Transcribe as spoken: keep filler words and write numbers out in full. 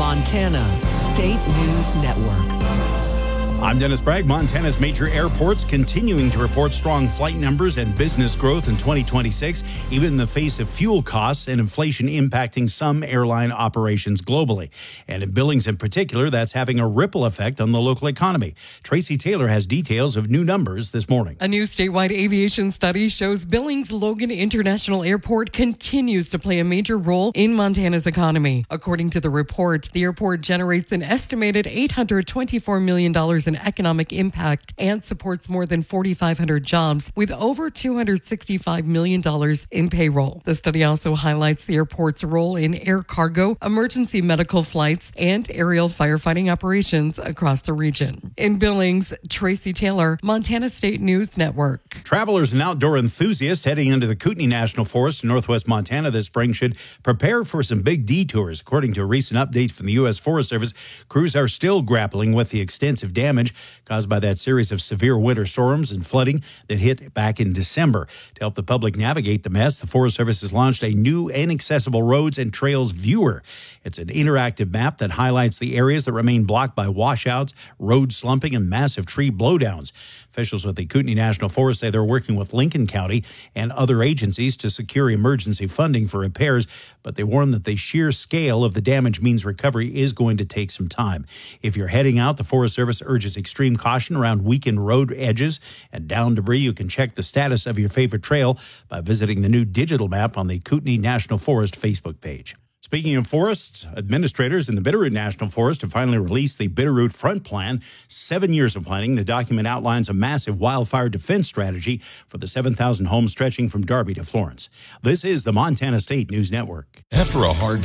Montana State News Network. I'm Dennis Bragg. Montana's major airports continuing to report strong flight numbers and business growth in twenty twenty-six, even in the face of fuel costs and inflation impacting some airline operations globally. And in Billings in particular, that's having a ripple effect on the local economy. Tracy Taylor has details of new numbers this morning. A new statewide aviation study shows Billings Logan International Airport continues to play a major role in Montana's economy. According to the report, the airport generates an estimated eight hundred twenty-four million dollars in economic impact and supports more than four thousand five hundred jobs with over two hundred sixty-five million dollars in payroll. The study also highlights the airport's role in air cargo, emergency medical flights, and aerial firefighting operations across the region. In Billings, Tracy Taylor, Montana State News Network. Travelers and outdoor enthusiasts heading into the Kootenai National Forest in northwest Montana this spring should prepare for some big detours. According to a recent update from the U S Forest Service, crews are still grappling with the extensive damage caused by that series of severe winter storms and flooding that hit back in December. To help the public navigate the mess, the Forest Service has launched a new Inaccessible Roads and Trails Viewer. It's an interactive map that highlights the areas that remain blocked by washouts, road slumping, and massive tree blowdowns. Officials with the Kootenai National Forest say they're working with Lincoln County and other agencies to secure emergency funding for repairs, but they warn that the sheer scale of the damage means recovery is going to take some time. If you're heading out, the Forest Service urges extreme caution around weakened road edges and down debris. You can check the status of your favorite trail by visiting the new digital map on the Kootenai National Forest Facebook page. Speaking of forests, administrators in the Bitterroot National Forest have finally released the Bitterroot Front Plan. Seven years of planning. The document outlines a massive wildfire defense strategy for the seven thousand homes stretching from Darby to Florence. This is the Montana State News Network. After a hard